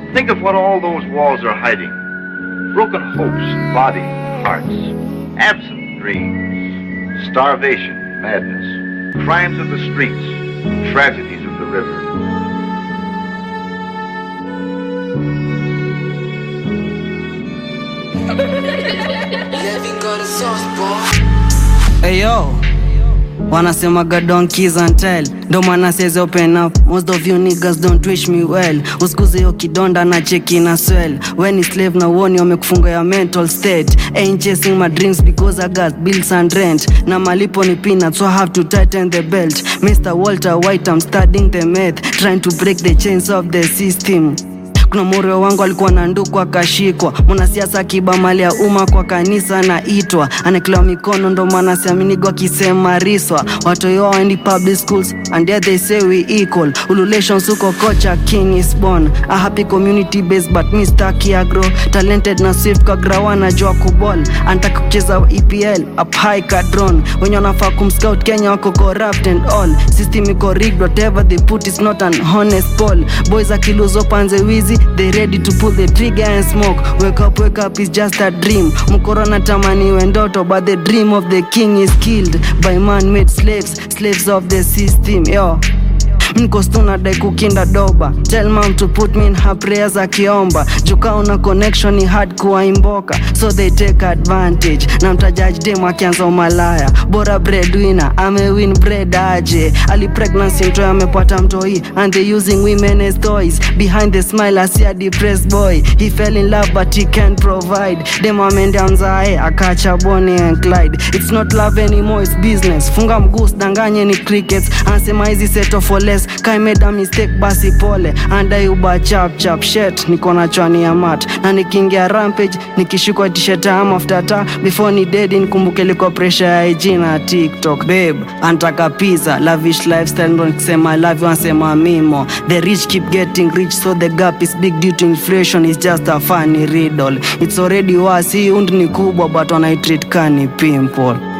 Think of what all those walls are hiding. Broken hopes, bodies, hearts, absent dreams, starvation, madness, crimes of the streets, tragedies of the river. Hey yo, wanasemaga don't kiss and tell. Ndo maana says open up. Most of you niggas don't wish me well. Usikuze yo kidonda na cheki na swell. When is slave na uoni wamekufunga ya mental state. Ain't chasing my dreams because I got bills and rent. Na malipo ni peanuts so I have to tighten the belt. Mr. Walter White, I'm studying the math, trying to break the chains of the system. Kuna morio wangu alikuwa na nduku akashikwa. Mwanasiasa kiba mali ya umma kwa kanisa na itwa. Anakilewa mikono ndo maana siaminigo akisema riswa. Watu yo waendi public schools and there they say we equal. Ululations uko kocha king is born. A happy community base but Mr. Kiagro. Talented na swift kwa grawana jua kubol. Antaka kucheza EPL up high ka drone. Wenye wanafaa kumscout Kenya wako corrupt and all. System iko rigged, whatever they put is not an honest poll. Boys akiluzo panze wizi, they ready to pull the trigger and smoke. Wake up, it's just a dream. Mukoro na tamani wendoto, but the dream of the king is killed by man-made slaves of the system. Yo, niko stuna dai kukinda doba. Tell mom to put me in her prayers akiomba. Juka una connection ni hard kuwa imboka, so they take advantage. Na mtajudge dem akianza umalaya. Bora breadwinner, ame win bread aje. Ali pregnancy mtoy amepata mtoi, and they using women as toys. Behind the smile I see a depressed boy. He fell in love but he can't provide. Dem amende amzae akacha Bonnie and Clyde. It's not love anymore, it's business. Funga mguu danganye ni crickets. Ansema hizi settle for less. Kai made a mistake basi pole. Andai uba chap shit. Niko na chwani ya mat. Na nikiingia rampage nikishikwa t-shirt am after ta. Before ni dead nikumbuke liko pressure ya IG na TikTok. Babe, antaka pizza, lavish lifestyle. Ndo nikisema I love you ansema mimo. The rich keep getting rich so the gap is big due to inflation. It's just a funny riddle. It's already worse. Hii undi ni kubwa but wanaitreat kani pimple.